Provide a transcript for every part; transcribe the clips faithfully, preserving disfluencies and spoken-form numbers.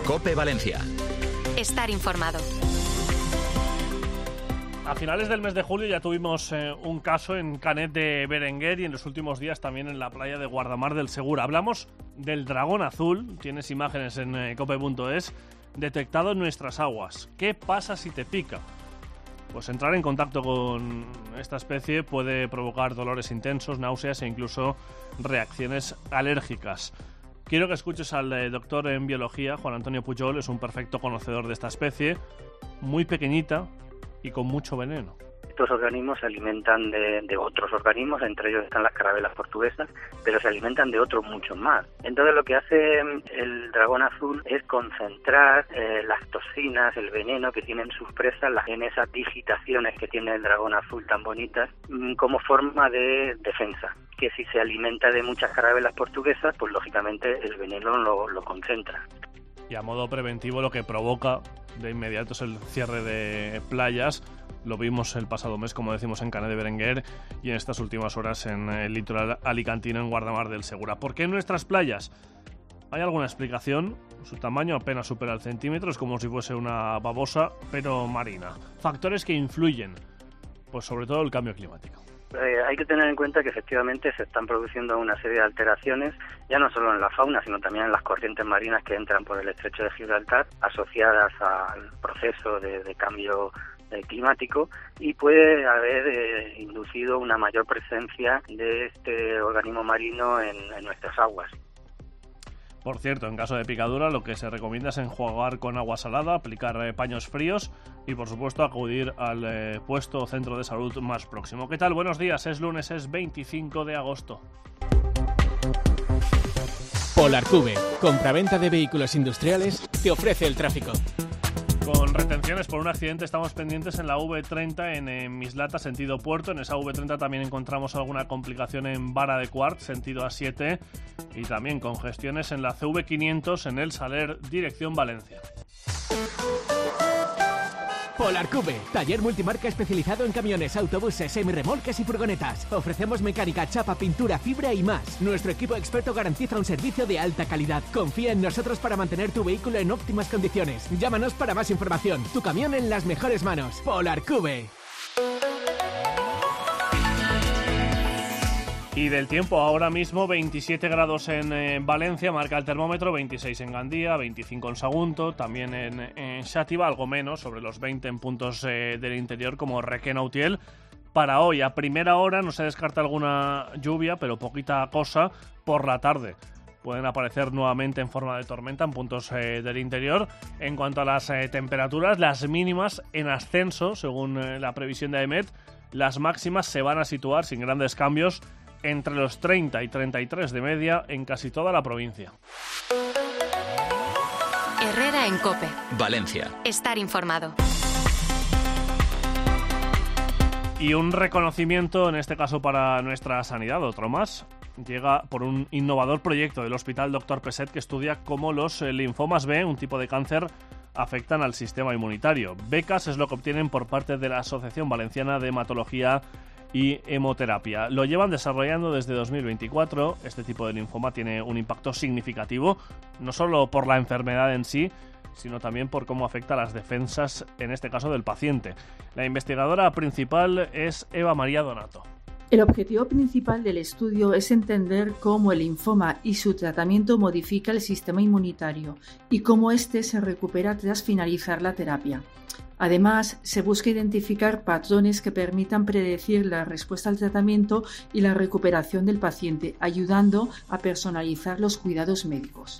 COPE Valencia. Estar informado. A finales del mes de julio ya tuvimos eh, un caso en Canet de Berenguer y en los últimos días también en la playa de Guardamar del Segura. Hablamos del dragón azul, tienes imágenes en eh, cope punto es, detectado en nuestras aguas. ¿Qué pasa si te pica? Pues entrar en contacto con esta especie puede provocar dolores intensos, náuseas e incluso reacciones alérgicas. Quiero que escuches al eh, doctor en biología, Juan Antonio Pujol, es un perfecto conocedor de esta especie, muy pequeñita y con mucho veneno. Estos organismos se alimentan de, de otros organismos, entre ellos están las carabelas portuguesas, pero se alimentan de otros muchos más. Entonces lo que hace el dragón azul es concentrar eh, las toxinas, el veneno que tienen sus presas en esas digitaciones que tiene el dragón azul tan bonitas, como forma de defensa. Que si se alimenta de muchas carabelas portuguesas, pues lógicamente el veneno lo, lo concentra. Y a modo preventivo lo que provoca de inmediato es el cierre de playas. Lo vimos el pasado mes, como decimos, en Canet de Berenguer y en estas últimas horas en el litoral alicantino, en Guardamar del Segura. ¿Por qué en nuestras playas? ¿Hay alguna explicación? Su tamaño apenas supera el centímetro, es como si fuese una babosa, pero marina. Factores que influyen, pues sobre todo el cambio climático. Eh, hay que tener en cuenta que efectivamente se están produciendo una serie de alteraciones, ya no solo en la fauna, sino también en las corrientes marinas que entran por el estrecho de Gibraltar, asociadas al proceso de, de cambio eh, climático, y puede haber eh, inducido una mayor presencia de este organismo marino en, en nuestras aguas. Por cierto, en caso de picadura, lo que se recomienda es enjuagar con agua salada, aplicar eh, paños fríos y, por supuesto, acudir al eh, puesto o centro de salud más próximo. ¿Qué tal? Buenos días, es lunes, es veinticinco de agosto. Polarcube, compraventa de vehículos industriales, te ofrece el tráfico. Con retenciones por un accidente estamos pendientes en la V treinta en, en Mislata, sentido puerto. En esa V treinta también encontramos alguna complicación en Vara de Quart, sentido A siete. Y también congestiones en la C V quinientos en el Saler, dirección Valencia. Polarcube, taller multimarca especializado en camiones, autobuses, semirremolques y furgonetas. Ofrecemos mecánica, chapa, pintura, fibra y más. Nuestro equipo experto garantiza un servicio de alta calidad. Confía en nosotros para mantener tu vehículo en óptimas condiciones. Llámanos para más información. Tu camión en las mejores manos. Polarcube. Y del tiempo, ahora mismo veintisiete grados en eh, Valencia, marca el termómetro, veintiséis en Gandía, veinticinco en Sagunto, también en, en Xàtiva, algo menos, sobre los veinte en puntos eh, del interior como Requena, Utiel. Para hoy, a primera hora, no se descarta alguna lluvia, pero poquita cosa por la tarde. Pueden aparecer nuevamente en forma de tormenta en puntos eh, del interior. En cuanto a las eh, temperaturas, las mínimas en ascenso, según eh, la previsión de AEMET, las máximas se van a situar sin grandes cambios entre los treinta y treinta y tres de media en casi toda la provincia. Herrera en COPE. Valencia. Estar informado. Y un reconocimiento, en este caso para nuestra sanidad, otro más, llega por un innovador proyecto del Hospital doctor Peset que estudia cómo los linfomas B, un tipo de cáncer, afectan al sistema inmunitario. Becas es lo que obtienen por parte de la Asociación Valenciana de Hematología y Hemoterapia. Lo llevan desarrollando desde dos mil veinticuatro. Este tipo de linfoma tiene un impacto significativo, no solo por la enfermedad en sí, sino también por cómo afecta a las defensas, en este caso del paciente. La investigadora principal es Eva María Donato. El objetivo principal del estudio es entender cómo el linfoma y su tratamiento modifica el sistema inmunitario y cómo éste se recupera tras finalizar la terapia. Además, se busca identificar patrones que permitan predecir la respuesta al tratamiento y la recuperación del paciente, ayudando a personalizar los cuidados médicos.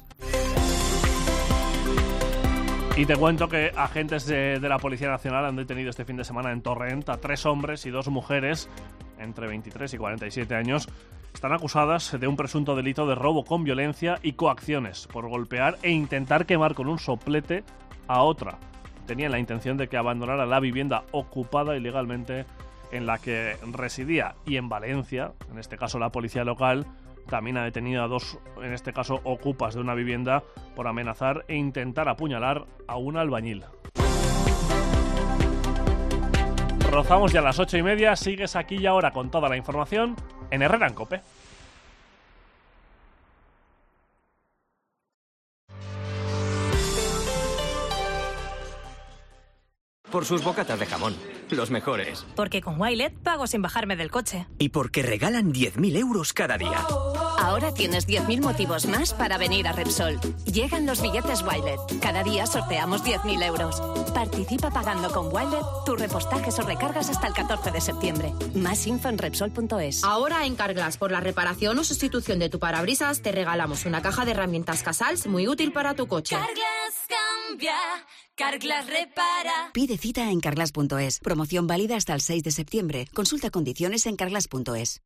Y te cuento que agentes de, de la Policía Nacional han detenido este fin de semana en Torrent a tres hombres y dos mujeres entre veintitrés y cuarenta y siete años. Están acusadas de un presunto delito de robo con violencia y coacciones por golpear e intentar quemar con un soplete a otra. Tenían la intención de que abandonara la vivienda ocupada ilegalmente en la que residía. Y en Valencia, en este caso la policía local, también ha detenido a dos, en este caso ocupas de una vivienda, por amenazar e intentar apuñalar a un albañil. Rozamos ya a las ocho y media, sigues aquí y ahora con toda la información en Herrera en COPE. por sus bocatas de jamón. Los mejores. Porque con Wilet pago sin bajarme del coche. Y porque regalan diez mil euros cada día. Ahora tienes diez mil motivos más para venir a Repsol. Llegan los billetes Wilet. Cada día sorteamos diez mil euros. Participa pagando con Wilet tus repostajes o recargas hasta el catorce de septiembre. Más info en Repsol punto es. Ahora en Carglass, por la reparación o sustitución de tu parabrisas, te regalamos una caja de herramientas Casals muy útil para tu coche. Carglass cambia, Carglass repara. Pide cita en carglass punto es. Promoción válida hasta el seis de septiembre. Consulta condiciones en carglass punto es.